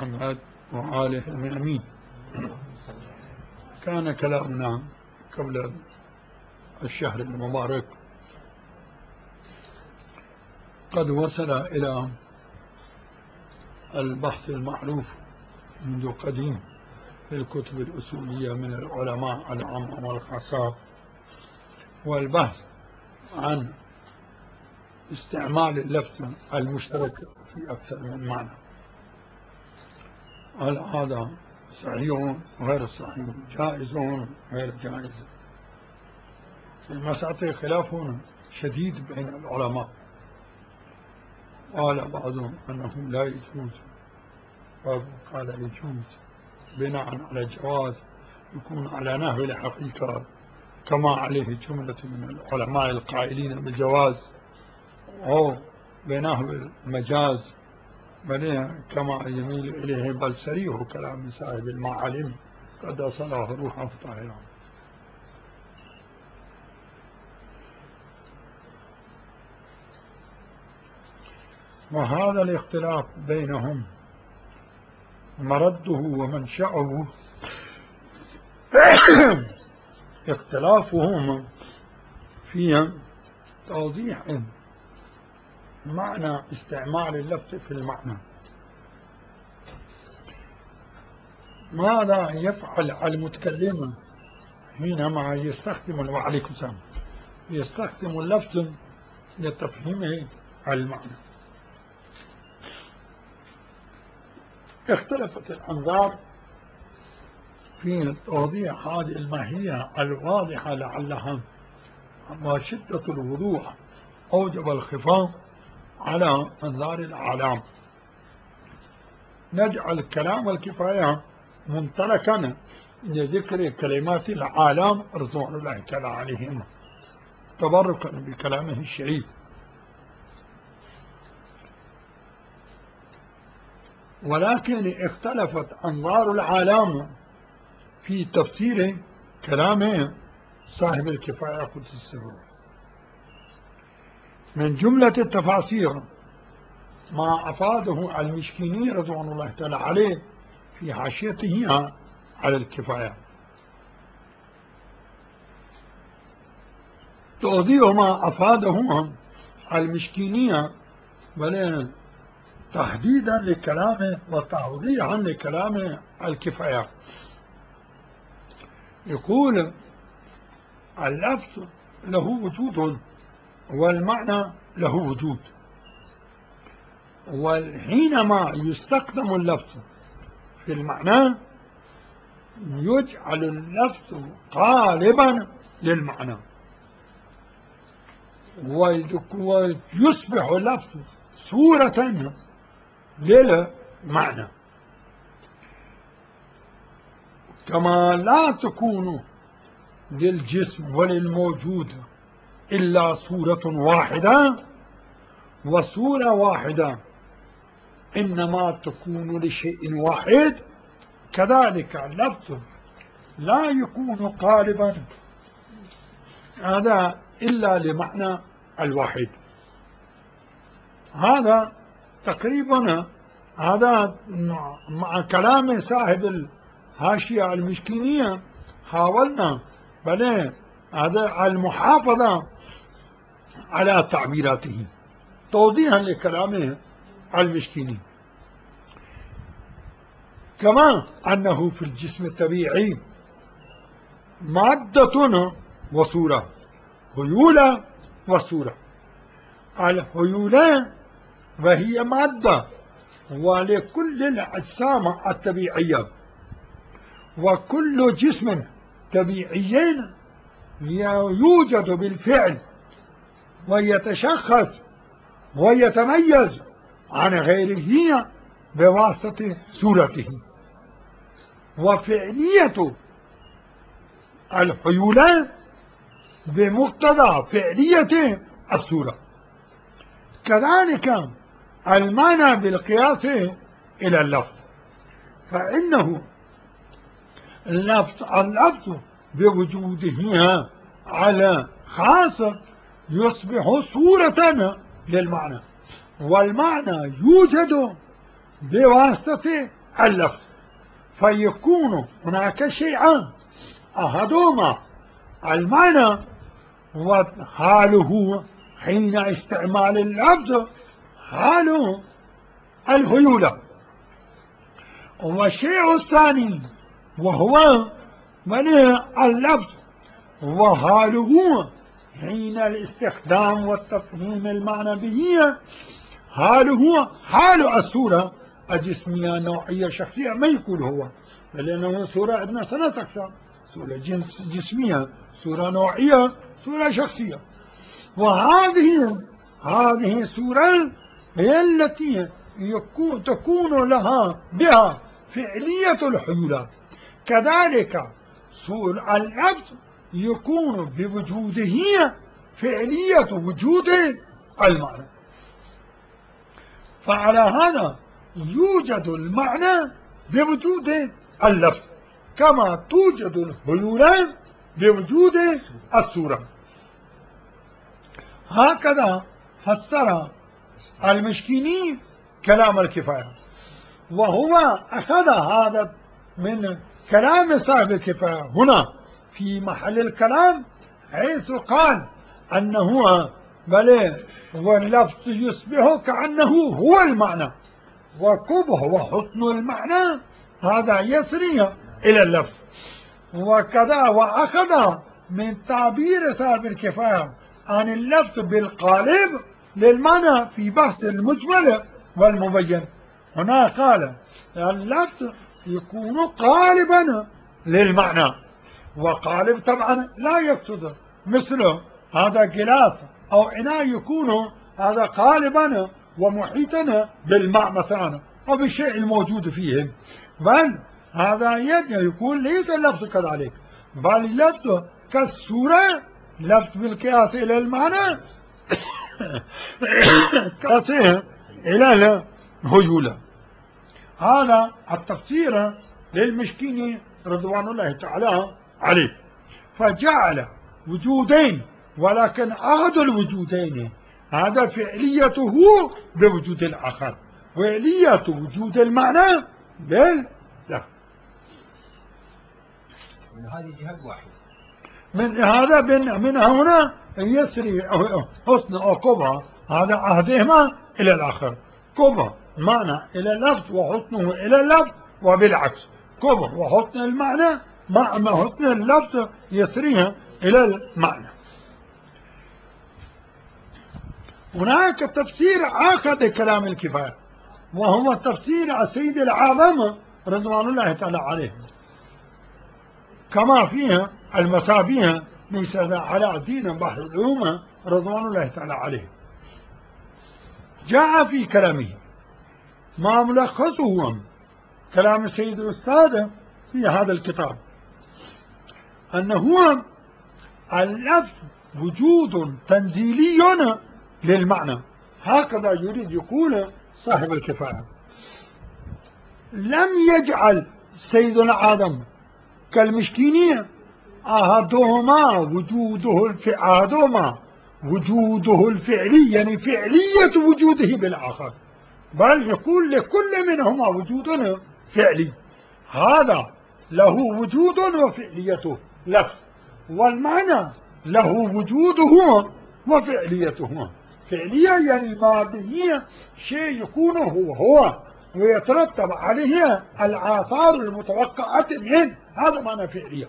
محمد وآله المؤمنين. كان كلامنا قبل الشهر المبارك قد وصل إلى البحث المعروف منذ قديم في الكتب الأصولية من العلماء العامة والخاصة، والبحث عن استعمال اللفظ المشترك في أكثر من معنى. هل هذا صحيح غير صحيح، جائز غير جائز؟ في المسألة خلاف شديد بين العلماء. قال بعضهم أنه لا يجوز، بعضهم قال يجوز بناء على الجواز، يكون على نحو الحقيقة كما عليه جملة من العلماء القائلين بالجواز، أو بنحو المجاز بل كما يميل إليه بل صريح كلام صاحب المعالم قد صلاه روحه طاهرا. وهذا الاختلاف بينهم مرده ومنشأه اختلافهم في توضيح معنى استعمال اللفظ في المعنى. ماذا يفعل المتكلم حينما يستخدم اللفظ لتفهيمه المعنى؟ اختلفت الأنظار في توضيح هذه الماهية الواضحة لعلها وشدة الوضوح أوجب الخفاء على أنظار العالم. نجعل كلام الكفاية ممتلكا لذكر كلمات العالم رضوان الله تعالى عليهم تبركا بكلامه الشريف. ولكن اختلفت أنظار العالم في تفسير كلام صاحب الكفاية قدس السر. من جملة التفاسير ما أفاده المشكيني رضوان الله تعالى عليه في حاشيته على الكفاية. توضيح ما أفاده المشكيني بل تحديدا لكلامه وتوضيحا لكلام الكفاية. يقول اللفظ له وجود والمعنى له وجود، وحينما يستخدم اللفظ في المعنى يجعل اللفظ قالبا للمعنى، ويصبح اللفظ صورة للمعنى، كما لا تكون للجسم وللموجود إلا صورة واحدة، وصورة واحدة إنما تكون لشيء واحد، كذلك اللفظ لا يكون قالبا هذا إلا لمعنى الواحد. هذا تقريبا هذا مع كلام صاحب الحاشية المشكينية حاولنا بل هذا المحافظة على تعبيراته توضيحا لكلامه المشكيني. كما أنه في الجسم الطبيعي مادة وصورة، هيولة وصورة. الهيولة وهي مادة ولكل الأجسام الطبيعية، وكل جسم طبيعي يوجد بالفعل ويتشخص ويتميز عن غيره بواسطة صورته، وفعلية الحيولة بمقتضى فعلية الصورة. كذلك المعنى بالقياس إلى اللفظ، فإنه اللفظ بوجوده على خاصة يصبح صورة للمعنى، والمعنى يوجد بواسطة اللفظ، فيكون هناك شيئان أحدهما المعنى وحاله حين استعمال اللفظ حاله الهيولة، والشيء الثاني وهو اللفظ وحاله حين الاستخدام والتفهيم المعنى به حاله حال الصورة الجسمية نوعية شخصية، ما يقول هو، لأنه صورة عندنا ثلاث أقسام: صورة جسمية، صورة نوعية، صورة شخصية. هذه الصورة هي التي تكون لها بها فعلية الحيولة. كذلك اللفظ يكون بوجوده فعلية وجود المعنى، فعلى هذا يوجد المعنى بوجود اللفظ كما توجد الحيولة بوجود الصورة. هكذا فسر المشكيني كلام الكفاية، وهو أخذ هذا من كلام صاحب الكفاية هنا في محل الكلام، حيث قال أنه بل واللفظ يصبح كأنه هو المعنى، وقبح وحسن المعنى هذا يسري إلى اللفظ. وكذا وأخذ من تعبير صاحب الكفاية عن اللفظ بالقالب للمعنى في بحث المجمل والمبين. هنا قال اللفظ يكون قالبا للمعنى، وقالب طبعا لا يقصد مثل هذا جلاس أو إناء يكون هذا قالبا ومحيطا بالماء مثلا أو بالشيء الموجود فيه، بل هذا يكون ليس اللفظ كذلك، بل اللفظ كالصورة، لفظ بالقياس إلى المعنى قياسه إلى الهيولة. هذا التفسير للمشكيني رضوان الله تعالى عليه، فجعل وجودين، ولكن أحد الوجودين هذا فعليته بوجود الآخر، وعلية وجود المعنى باللفظ. من هذه جهة واحد، من هذا من هنا يسري حسن أو قبح هذا عهدهما إلى الآخر، قبح معنى إلى اللفظ وحسنه إلى اللفظ، وبالعكس قبح وحسن المعنى مع حسن اللفظ يسريها إلى المعنى. هناك تفسير آخر لكلام الكفاية، وهو تفسير السيد الأعظم رضوان الله تعالى عليه، كما فيها المسابيح لسيد علاء الدين بحر العلوم رضوان الله تعالى عليه. جاء في كلامه ما ملخصه كلام السيد الأستاذ في هذا الكتاب، أنه اللفظ وجود تنزيلي للمعنى، هكذا يريد يقول صاحب الكفاية. لم يجعل سيد العالم كالمشكينية أحدهما وجوده الفعلي، يعني فعلية وجوده بالآخر، بل يقول لكل منهما وجود فعلي، هذا له وجود وفعليته لفظ، والمعنى له وجوده وفعليته. فعلية يعني ما به شيء يكون هو ويترتب عليه الآثار المتوقعة منه، هذا معنى فعلية.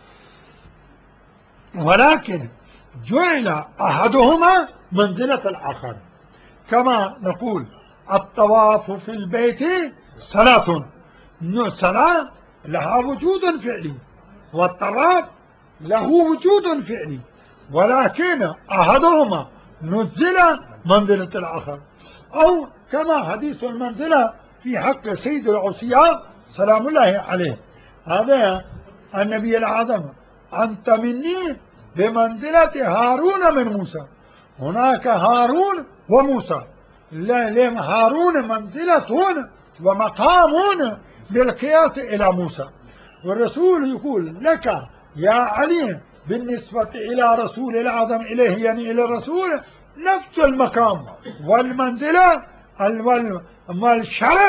ولكن جعل أحدهما منزلة الآخر، كما نقول الطواف في البيت صلاة، الصلاة لها وجود فعلي والطواف له وجود فعلي، ولكن أحدهما نزل منزلة الآخر. أو كما حديث المنزلة في حق سيد العصياء سلام الله عليه، هذا النبي الأعظم: أنت مني بمنزلة هارون من موسى. هناك هارون وموسى، هارون منزلة ومقام بالقياس إلى موسى، والرسول يقول لك يا علي بالنسبة إلى رسول الأعظم إليه، يعني إلى الرسول، نفس المقام والمنزلة والشرف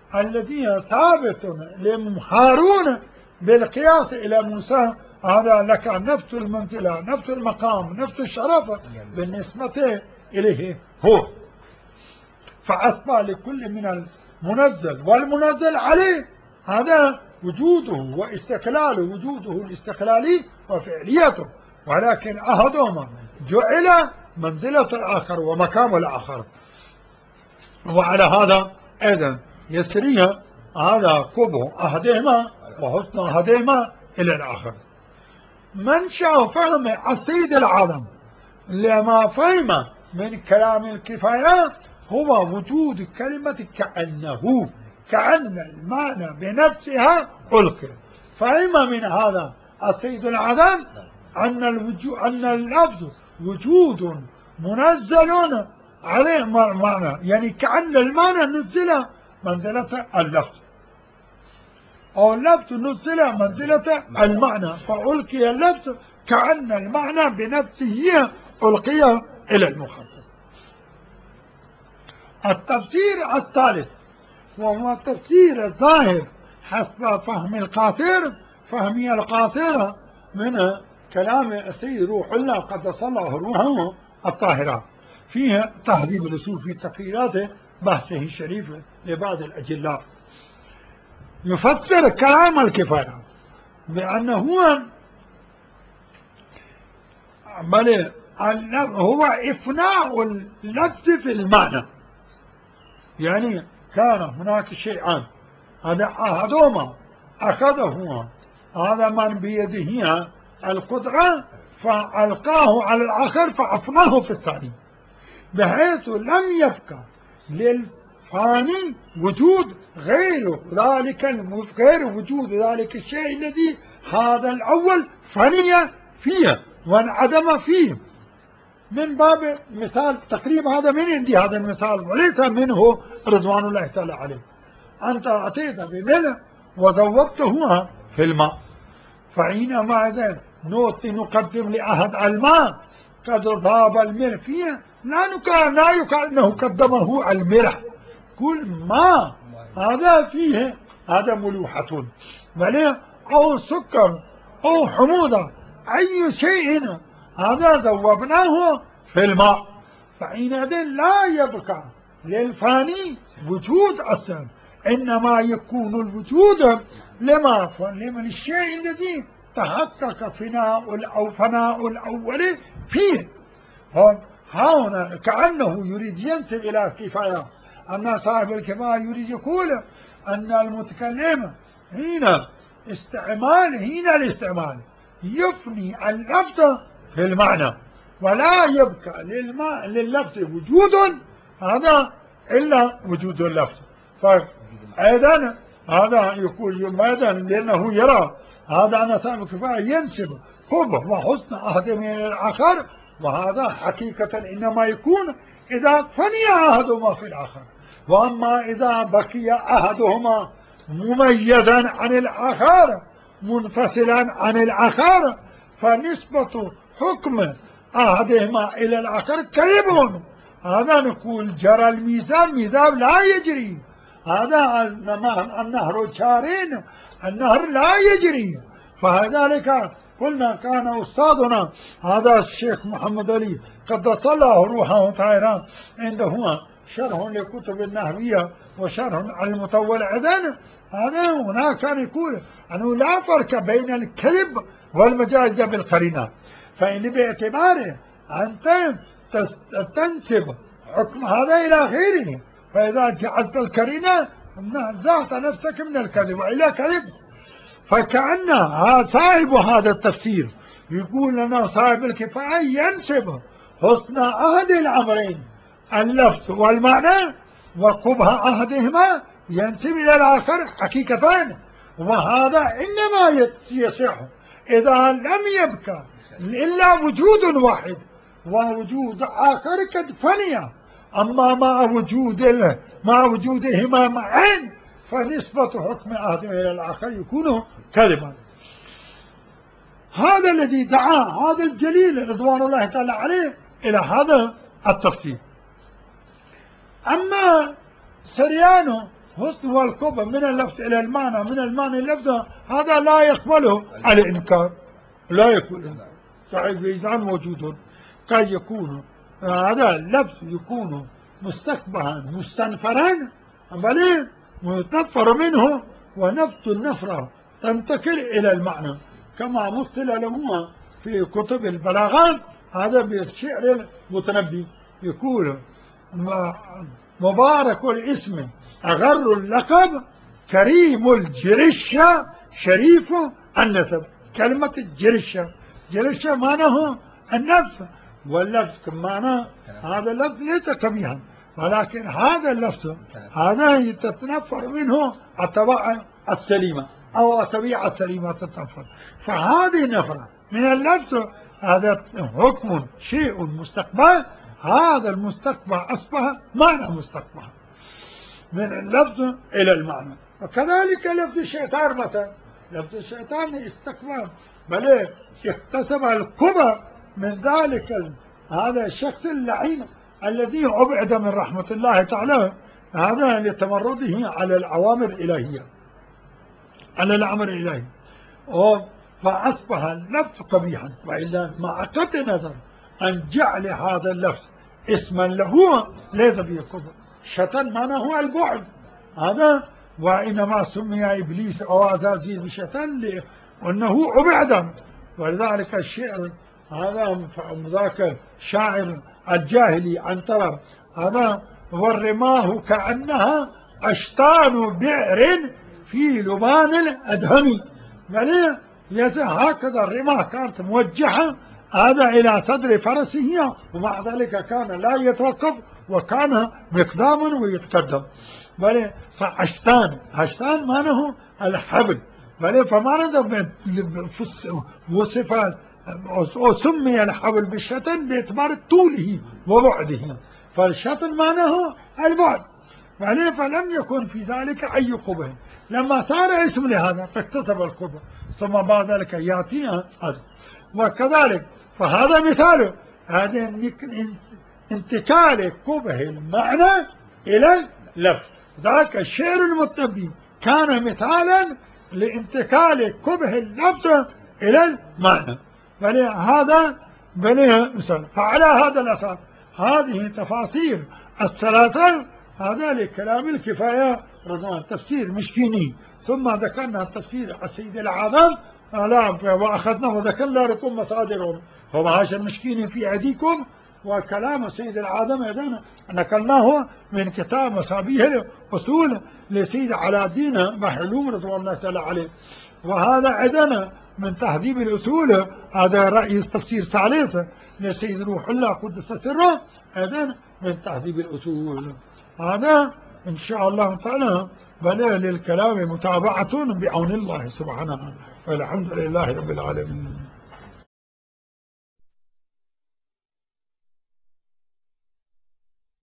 الذي ثابت لهارون بالقياس إلى موسى، هذا لك نفس المنزلة نفس المقام نفس الشرف بالنسبة إليه هو. فأصبح لكل من المنزل والمنزل عليه هذا وجوده واستقلاله، وجوده الاستقلالي وفعليته، ولكن أحدهما جعل منزلة الآخر ومقام الآخر. وعلى هذا أيضا يسريها هذا قبح أحدهما وحسن أحدهما إلى الآخر. منشأ فهم السيد العالم لما فهم من كلام الكفاية هو وجود كلمة كأنه، كأن المعنى بنفسها ألقي. فهم من هذا السيد العالم أن اللفظ وجود منزل عليه معنى، يعني كأن المعنى نزل منزلة اللفظ، أو اللفظ نزل منزلة المعنى، فألقي اللفظ كأن المعنى بنفسه ألقي إلى المخاطب. التفسير الثالث وهو التفسير الظاهر حسب فهم القاصر، فهمي القاصرة من كلام السيد روح الله قدس الله روحه الطاهرة، فيها تهذيب الأصول في تقريرات بحثه الشريف لبعض الأجلاء. يفسر كلام الكفاية بأنه هو إفناء اللفظ في المعنى. يعني كان هناك شيئان، هذا أحدهما أخذه هذا من بيده القدرة فألقاه على الآخر فأفناه في الثاني، بحيث لم يبقى للفاني وجود غير ذلك، غير وجود ذلك الشيء الذي هذا الأول فني فيه وانعدم فيه. من باب مثال تقريب هذا من عندي هذا المثال وليس منه رضوان الله تعالى عليه. أنت أتيت بملح وذوبته في الماء، فحينما إذا نقدم لأحد الماء قد ذاب الملح فيه، لا يقال أنه قدمه الملح، كل ما هذا فيه هذا ملوحة ملح أو سكر أو حموضة أي شيء هذا ذوبناه في الماء، فحينئذ لا يبقى للفاني وجود أصلا، إنما يكون الوجود لمن الشيء الذي تحقق فناء الأول فيه. هنا كأنه يريد ينسب إلى كفاية، أن صاحب الكفاية يريد يقول أن المتكلم حين الاستعمال يفني اللفظ في المعنى، ولا يبقى لللفظ وجود هذا إلا وجود اللفظ. فأيضا هذا يقول أيضا لأنه يرى هذا أن صاحب الكفاية ينسب قبح وحسن أحدهما من الآخر، وهذا حقيقة إنما يكون إذا فني أحدهما في الآخر. وأما إذا بقي أحدهما مميزا عن الآخر منفصلا عن الآخر فنسبة حكم أحدهما إلى الآخر كذب. هذا نقول جرى الميزان، ميزان لا يجري، هذا النهر جارين، النهر لا يجري. فلذلك قلنا كان أستاذنا هذا الشيخ محمد علي قدس الله روحه طاهرا عنده شرح لكتب النهوية وشرح على المطول عدن، هذا هناك كان يقول أنه لا فرق بين الكذب والمجاز بالقرينة، فإن باعتباره أنت تنسب حكم هذا إلى غيره، فإذا جعلت القرينة نزعت نفسك من الكذب وإلى كذب. فكأن صاحب هذا التفسير يقول لنا صاحب الكفاية ينسب حسن أحد الأمرين اللفظ والمعنى وقبح أحدهما ينسب إلى الآخر حقيقتان، وهذا إنما يصح إذا لم يبقى إلا وجود واحد ووجود آخر قد فني. أما مع وجودهما معا فنسبة حكم أحدهما إلى الآخر يكون كذبا. هذا الذي دعا هذا الجليل رضوان الله تعالى عليه إلى هذا التفسير. أما سريان حسن والقبح من اللفظ إلى المعنى، من المعنى اللفظ، هذا لا يقبله الإنكار، لا يقبله. صحيح ميزان موجود، قد يكون هذا اللفظ يكون مستقبحا مستنفرا، بل متنفر منه، ونفط النفرة تنتقل إلى المعنى، كما مثل له في كتب البلاغات. هذا بالشعر المتنبي يقول: مبارك الاسم أغر اللقب، كريم الجرشة شريف النسب. كلمة الجرشة، جرشة معناه النفس، واللفظ معناه هذا اللفظ ليس قبيحا، ولكن هذا اللفظ هذا تتنفر منه الطبائع السليمة أو الطبيعة السليمة تتنفر. فهذه النفرة من اللفظ هذا حكم شيء مستقبل، هذا المستقبل أصبح معنى مستقبل من اللفظ إلى المعنى. وكذلك لفظ الشيطان مثلا، لفظ الشيطان استقبال، بل اكتسب الكبر من ذلك هذا الشخص اللعين الذي أبعد من رحمة الله تعالى، هذا لتمرده على الأوامر الإلهية، على الأمر الإلهي، فأصبح اللفظ قبيحا. وإلا مع قطع نظر أن جعل هذا اللفظ اسما له ليس به كفر. شتن معناه هو البعد هذا، وإنما سمي إبليس أو عزازيل بشتن لأنه أبعد. ولذلك الشعر هذا ذاك شاعر الجاهلي عنترة هذا: والرماه كأنها أشطان بئر في لبان الأدهم. يعني هكذا الرماه كانت موجهة هذا إلى صدر فرسه، ومع ذلك كان لا يتوقف، وكان مقداما ويتقدم. بل فأشطان، أشطان معناه الحبل، بل فمعنى وصف وسمي الحبل بالشتن باعتبار طوله وبعده، فالشتن معناه البعد. يعني فلم يكن في ذلك أي قبح، لما صار اسم لهذا فاكتسب القبح، ثم بعد ذلك يأتيها هذا. وكذلك فهذا مثال هذا انتقال قبح المعنى إلى اللفظ. ذاك الشعر المتنبي كان مثالا لانتقال قبح اللفظ إلى المعنى، هذا مثال. فعلى هذا الأساس هذه تفاصيل الثلاثة هذا لكلام الكفاية رضوان تفسير مشكيني، ثم ذكرنا تفسير السيد الأعظم وأخذنا وذكرنا لكم مصادرهم، فمعاش المشكيني في أيديكم، وكلام السيد الأعظم أيضا نقلناه من كتاب مصابيح الأصول لسيد علاء الدين محلوم رضوان الله تعالى عليه. وهذا أيضا من تهذيب الأصول، هذا رأي تفسير ثالث لسيد روح الله قدس سره، أيضا من تهذيب الأصول. هذا إن شاء الله تعالى بل للكلام متابعة بعون الله سبحانه. والحمد لله رب العالمين.